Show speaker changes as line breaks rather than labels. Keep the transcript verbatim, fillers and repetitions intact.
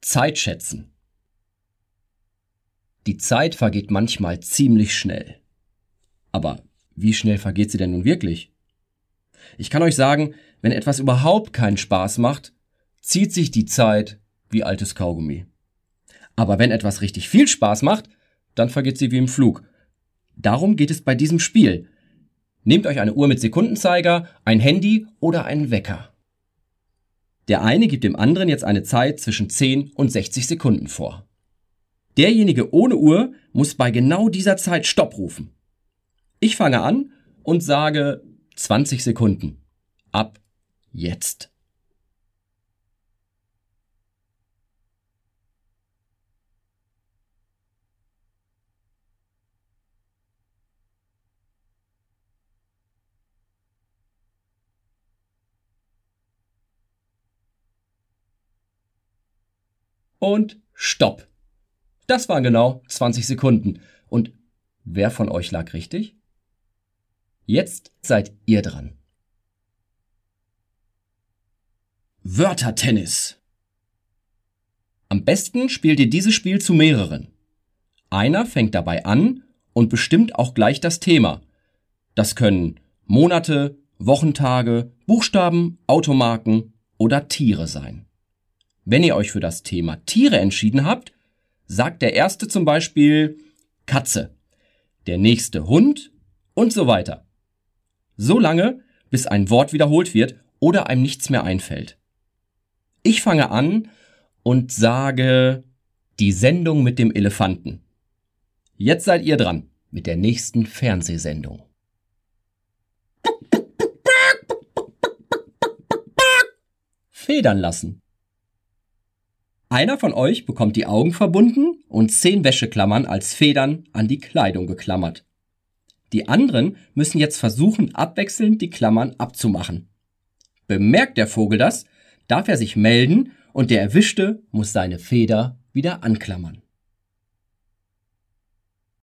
Zeit schätzen. Die Zeit vergeht manchmal ziemlich schnell. Aber wie schnell vergeht sie denn nun wirklich? Ich kann euch sagen, wenn etwas überhaupt keinen Spaß macht, zieht sich die Zeit wie altes Kaugummi. Aber wenn etwas richtig viel Spaß macht, dann vergeht sie wie im Flug. Darum geht es bei diesem Spiel. Nehmt euch eine Uhr mit Sekundenzeiger, ein Handy oder einen Wecker. Der eine gibt dem anderen jetzt eine Zeit zwischen zehn und sechzig Sekunden vor. Derjenige ohne Uhr muss bei genau dieser Zeit Stopp rufen. Ich fange an und sage zwanzig Sekunden. Ab jetzt. Und Stopp. Das waren genau zwanzig Sekunden. Und wer von euch lag richtig? Jetzt seid ihr dran. Wörtertennis. Am besten spielt ihr dieses Spiel zu mehreren. Einer fängt dabei an und bestimmt auch gleich das Thema. Das können Monate, Wochentage, Buchstaben, Automarken oder Tiere sein. Wenn ihr euch für das Thema Tiere entschieden habt, sagt der erste zum Beispiel Katze, der nächste Hund und so weiter. So lange, bis ein Wort wiederholt wird oder einem nichts mehr einfällt. Ich fange an und sage die Sendung mit dem Elefanten. Jetzt seid ihr dran mit der nächsten Fernsehsendung. Federn lassen. Einer von euch bekommt die Augen verbunden und zehn Wäscheklammern als Federn an die Kleidung geklammert. Die anderen müssen jetzt versuchen, abwechselnd die Klammern abzumachen. Bemerkt der Vogel das, darf er sich melden und der Erwischte muss seine Feder wieder anklammern.